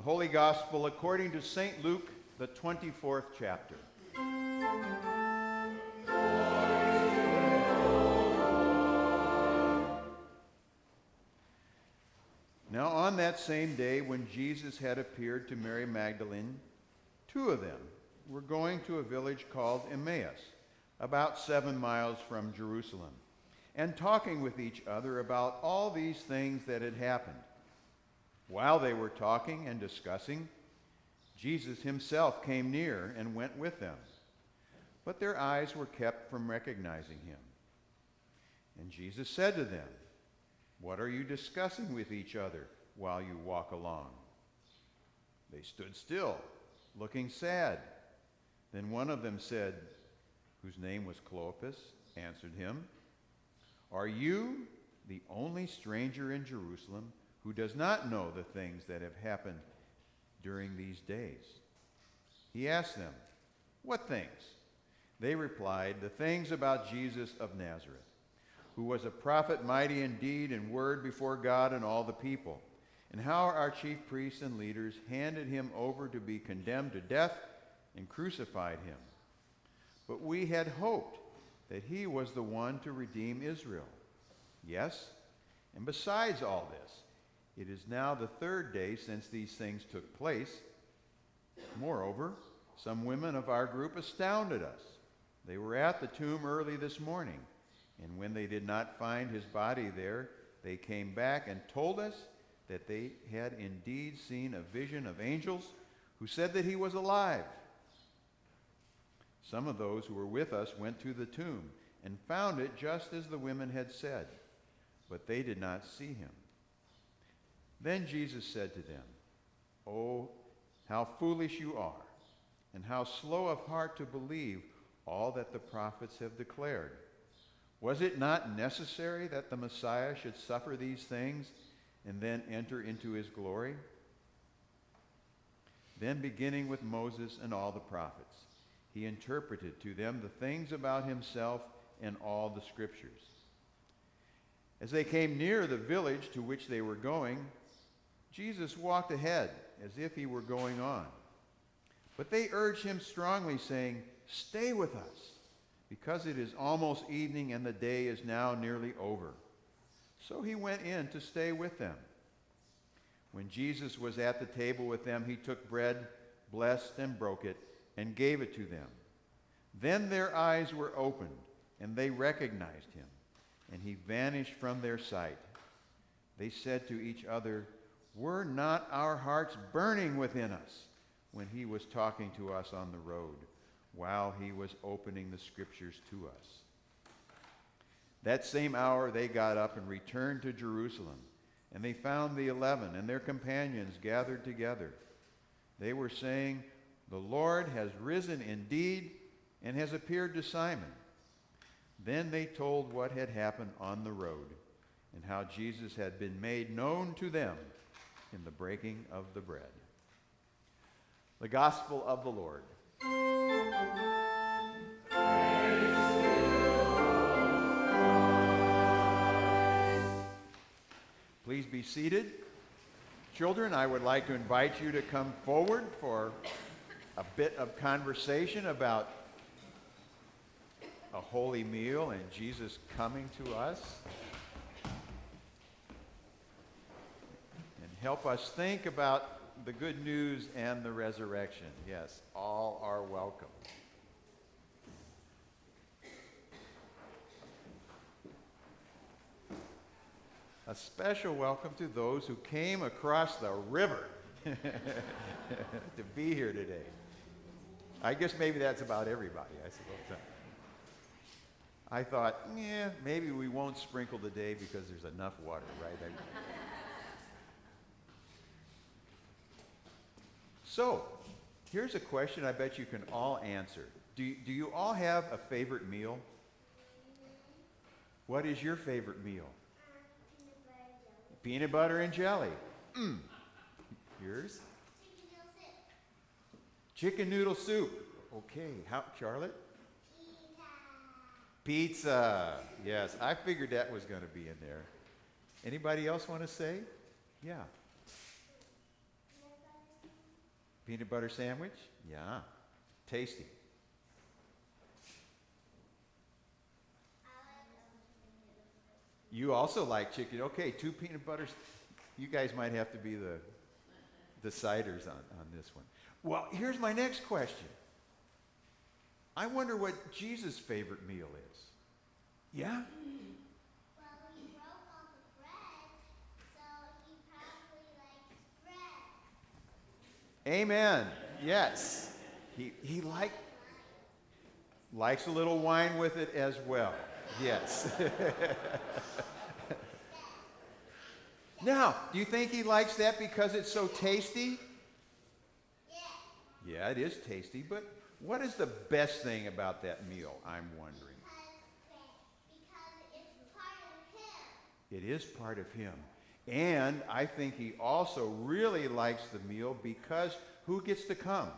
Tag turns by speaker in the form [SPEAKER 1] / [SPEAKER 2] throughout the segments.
[SPEAKER 1] Holy Gospel according to St. Luke, the 24th chapter. Now on that same day when Jesus had appeared to Mary Magdalene, two of them were going to a village called Emmaus, about 7 miles from Jerusalem, and talking with each other about all these things that had happened. While they were talking and discussing, Jesus himself came near and went with them. But their eyes were kept from recognizing him. And Jesus said to them, "What are you discussing with each other while you walk along?" They stood still, looking sad. Then one of them said, whose name was Clopas, answered him, "Are you the only stranger in Jerusalem who does not know the things that have happened during these days?" He asked them, "What things?" They replied, "The things about Jesus of Nazareth, who was a prophet mighty in deed and word before God and all the people, and how our chief priests and leaders handed him over to be condemned to death and crucified him. But we had hoped that he was the one to redeem Israel. Yes, and besides all this, it is now the third day since these things took place. Moreover, some women of our group astounded us. They were at the tomb early this morning, and when they did not find his body there, they came back and told us that they had indeed seen a vision of angels who said that he was alive." Some of those who were with us went to the tomb and found it just as the women had said, but they did not see him. Then Jesus said to them, "Oh, how foolish you are, and how slow of heart to believe all that the prophets have declared. Was it not necessary that the Messiah should suffer these things and then enter into his glory?" Then, beginning with Moses and all the prophets, he interpreted to them the things about himself and all the scriptures. As they came near the village to which they were going, Jesus walked ahead as if he were going on. But they urged him strongly, saying, "Stay with us, because it is almost evening and the day is now nearly over." So he went in to stay with them. When Jesus was at the table with them, he took bread, blessed and broke it, and gave it to them. Then their eyes were opened, and they recognized him, and he vanished from their sight. They said to each other, "Were not our hearts burning within us when he was talking to us on the road, while he was opening the scriptures to us?" That same hour they got up and returned to Jerusalem, and they found the 11 and their companions gathered together. They were saying, "The Lord has risen indeed and has appeared to Simon." Then they told what had happened on the road and how Jesus had been made known to them in the breaking of the bread. The Gospel of the Lord. Please be seated. Children, I would like to invite you to come forward for a bit of conversation about a holy meal and Jesus coming to us. And help us think about the good news and the resurrection. Yes, all are welcome. A special welcome to those who came across the river to be here today. I guess maybe that's about everybody, I suppose. I thought, maybe we won't sprinkle today because there's enough water, right? So, here's a question I bet you can all answer. Do you all have a favorite meal? What is your favorite meal? Peanut butter and jelly. Yours? Chicken noodle soup. Okay. How, Charlotte? Pizza. Yes, I figured that was going to be in there. Anybody else want to say? Yeah. Peanut butter sandwich? Yeah. Tasty. You also like chicken. Okay, 2 peanut butters. You guys might have to be the deciders on this one. Well, here's my next question. I wonder what Jesus' favorite meal is. Yeah?
[SPEAKER 2] Well, he broke all the bread, so he probably likes bread.
[SPEAKER 1] Amen. Yes. He likes a little wine with it as well. Yes. Now, do you think he likes that because it's so tasty?
[SPEAKER 2] Yeah.
[SPEAKER 1] Yeah, it is tasty, but what is the best thing about that meal, I'm wondering?
[SPEAKER 2] Because it's part of him.
[SPEAKER 1] It is part of him. And I think he also really likes the meal because who gets to come?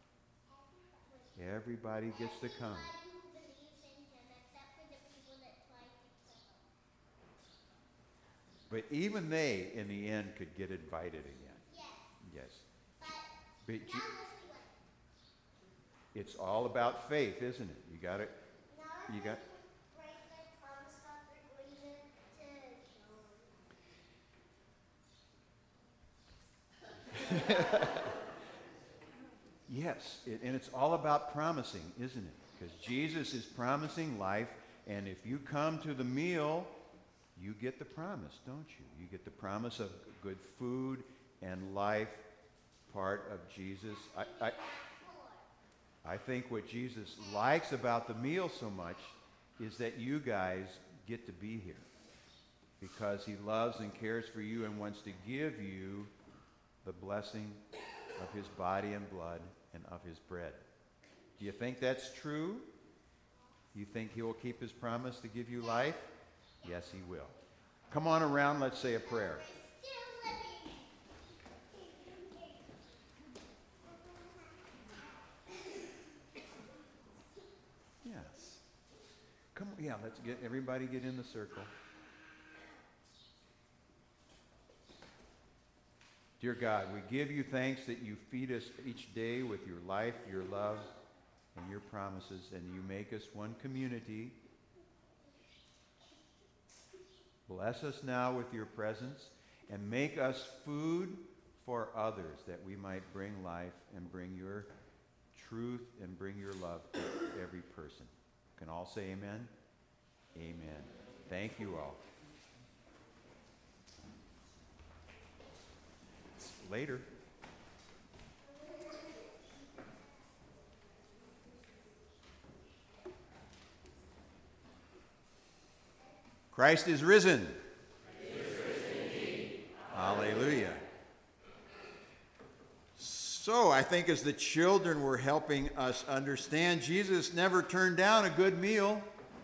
[SPEAKER 1] Everybody gets to come.
[SPEAKER 2] Everybody who believes in him, except for the people that try to kill him.
[SPEAKER 1] But even they, in the end, could get invited again.
[SPEAKER 2] Yes.
[SPEAKER 1] Yes.
[SPEAKER 2] But
[SPEAKER 1] But
[SPEAKER 2] now
[SPEAKER 1] you-
[SPEAKER 2] let's see what.
[SPEAKER 1] it's all about faith, isn't it? You got it.
[SPEAKER 2] Now
[SPEAKER 1] You got.
[SPEAKER 2] break their promise that they're going to kill him.
[SPEAKER 1] Yes, and it's all about promising, isn't it? Because Jesus is promising life, and if you come to the meal, you get the promise, don't you? You get the promise of good food and life, part of Jesus. I think what Jesus likes about the meal so much is that you guys get to be here because he loves and cares for you and wants to give you the blessing of his body and blood and of his bread. Do you think that's true? You think he will keep his promise to give you life? Yes, he will. Come on around, let's say a prayer.
[SPEAKER 2] Still living.
[SPEAKER 1] Yes. Come on, yeah, let's get everybody get in the circle. Dear God, we give you thanks that you feed us each day with your life, your love, and your promises, and you make us one community. Bless us now with your presence, and make us food for others, that we might bring life and bring your truth and bring your love to every person. Can all say amen? Amen. Thank you all. Later. Christ is risen. He is risen indeed. Hallelujah. So I think as the children were helping us understand, Jesus never turned down a good meal.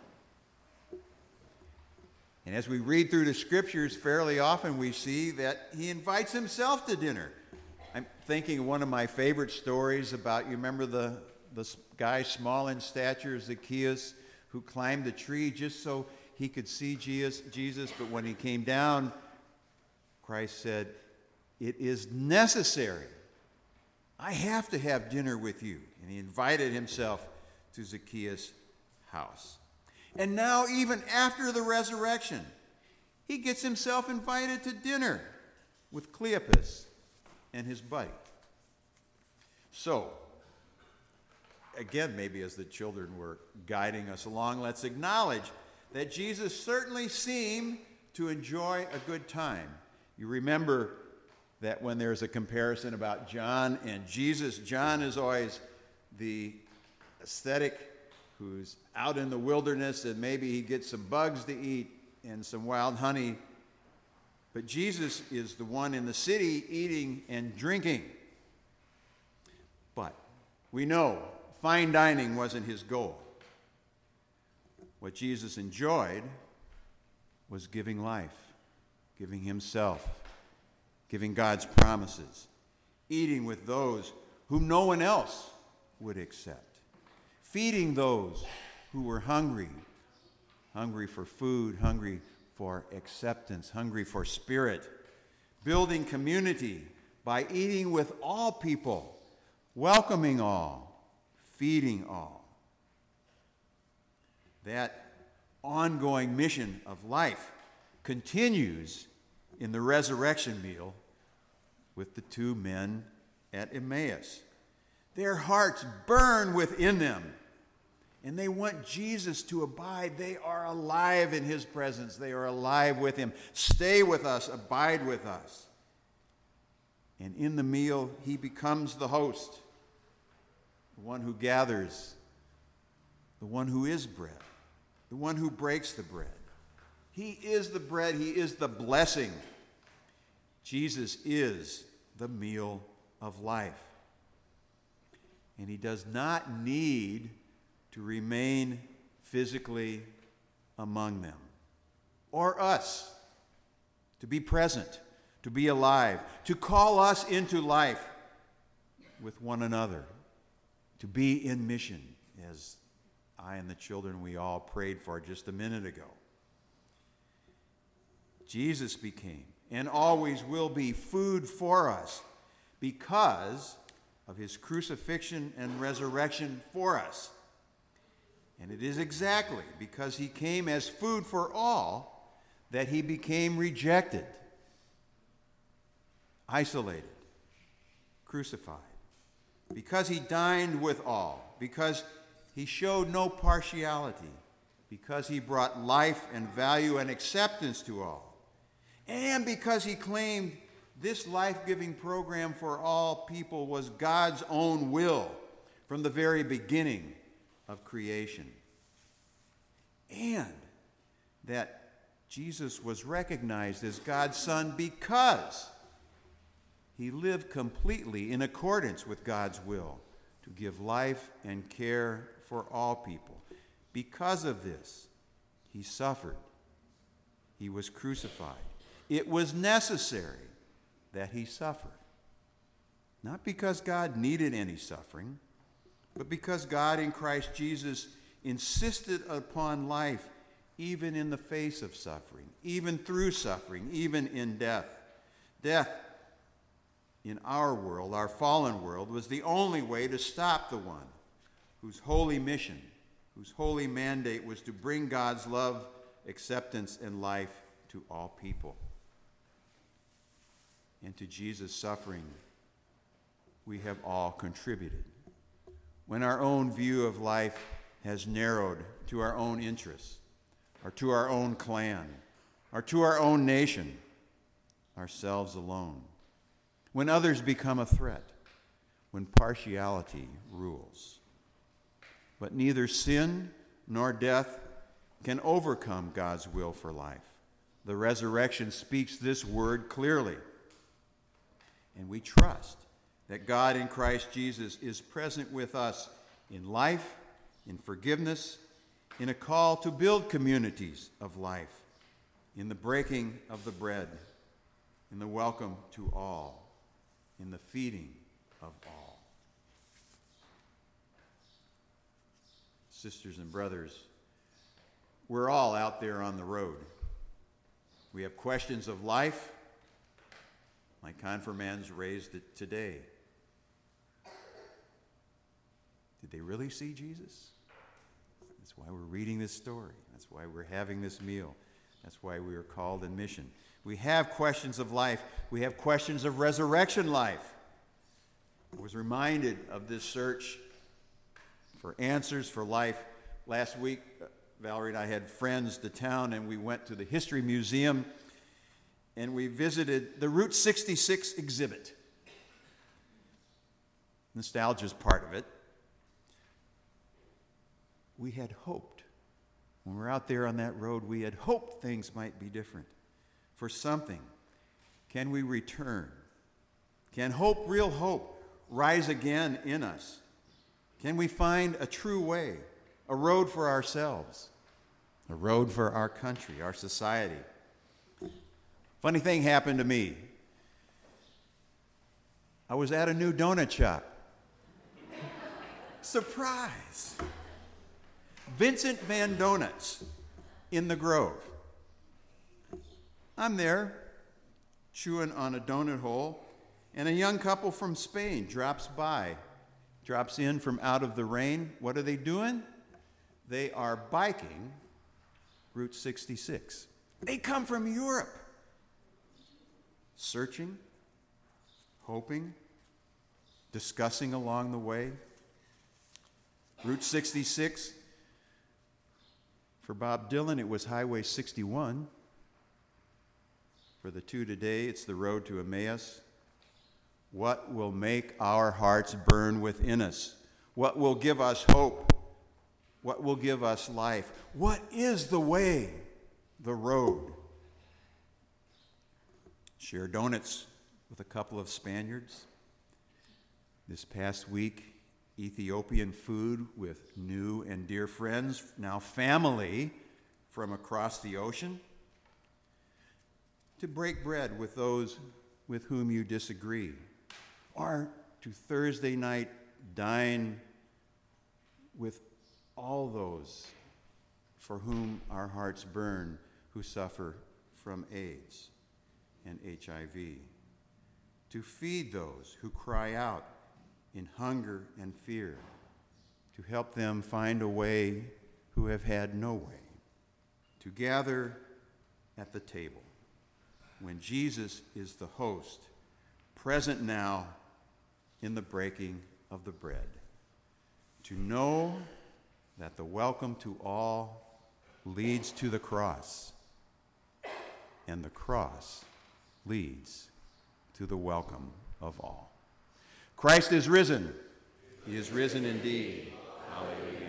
[SPEAKER 1] And as we read through the scriptures, fairly often we see that he invites himself to dinner. I'm thinking of one of my favorite stories about, you remember the guy small in stature, Zacchaeus, who climbed the tree just so he could see Jesus, but when he came down, Christ said, "It is necessary. I have to have dinner with you." And he invited himself to Zacchaeus' house. And now, even after the resurrection, he gets himself invited to dinner with Cleopas and his buddy. So, again, maybe as the children were guiding us along, let's acknowledge that Jesus certainly seemed to enjoy a good time. You remember that when there's a comparison about John and Jesus, John is always the ascetic who's out in the wilderness and maybe he gets some bugs to eat and some wild honey. But Jesus is the one in the city eating and drinking. But we know fine dining wasn't his goal. What Jesus enjoyed was giving life, giving himself, giving God's promises, eating with those whom no one else would accept, feeding those who were hungry for food, hungry for acceptance, hungry for spirit, building community by eating with all people, welcoming all, feeding all. That ongoing mission of life continues in the resurrection meal with the two men at Emmaus. Their hearts burn within them, and they want Jesus to abide. They are alive in his presence. They are alive with him. Stay with us, abide with us. And in the meal, he becomes the host, the one who gathers, the one who is bread, the one who breaks the bread. He is the bread. He is the blessing. Jesus is the meal of life. And he does not need to remain physically among them or us, to be present, to be alive, to call us into life with one another, to be in mission, as I and the children we all prayed for just a minute ago. Jesus became and always will be food for us because of his crucifixion and resurrection for us. And it is exactly because he came as food for all that he became rejected, isolated, crucified. Because he dined with all, because he showed no partiality, because he brought life and value and acceptance to all, and because he claimed this life-giving program for all people was God's own will from the very beginning of creation. And that Jesus was recognized as God's Son because he lived completely in accordance with God's will to give life and care for all people. Because of this, he suffered. He was crucified. It was necessary that he suffered. Not because God needed any suffering, but because God in Christ Jesus insisted upon life even in the face of suffering, even through suffering, even in death. Death in our world, our fallen world, was the only way to stop the one whose holy mission, whose holy mandate was to bring God's love, acceptance, and life to all people. And to Jesus' suffering, we have all contributed. When our own view of life has narrowed to our own interests, or to our own clan, or to our own nation, ourselves alone. When others become a threat, when partiality rules. But neither sin nor death can overcome God's will for life. The resurrection speaks this word clearly. And we trust that God in Christ Jesus is present with us in life, in forgiveness, in a call to build communities of life, in the breaking of the bread, in the welcome to all, in the feeding of all. Sisters and brothers, we're all out there on the road. We have questions of life. My confirmands raised it today. Did they really see Jesus? That's why we're reading this story. That's why we're having this meal. That's why we are called in mission. We have questions of life. We have questions of resurrection life. I was reminded of this search for answers for life. Last week, Valerie and I had friends to town, and we went to the History Museum, and we visited the Route 66 exhibit. Nostalgia is part of it. We had hoped, when we were out there on that road, we had hoped things might be different. For something, can we return? Can hope, real hope, rise again in us? Can we find a true way, a road for ourselves, a road for our country, our society? Funny thing happened to me. I was at a new donut shop. Surprise! Vincent Van Donuts in the Grove. I'm there, chewing on a donut hole, and a young couple from Spain drops by drops in from out of the rain. What are they doing? They are biking Route 66. They come from Europe, searching, hoping, discussing along the way. Route 66, for Bob Dylan, it was Highway 61. For the two today, it's the road to Emmaus. What will make our hearts burn within us? What will give us hope? What will give us life? What is the way, the road? Share donuts with a couple of Spaniards. This past week, Ethiopian food with new and dear friends, now family from across the ocean. To break bread with those with whom you disagree. Or to Thursday night dine with all those for whom our hearts burn, who suffer from AIDS and HIV. To feed those who cry out in hunger and fear, to help them find a way who have had no way. To gather at the table when Jesus is the host, present now in the breaking of the bread. To know that the welcome to all leads to the cross, and the cross leads to the welcome of all. Christ is risen. He is risen indeed. Hallelujah.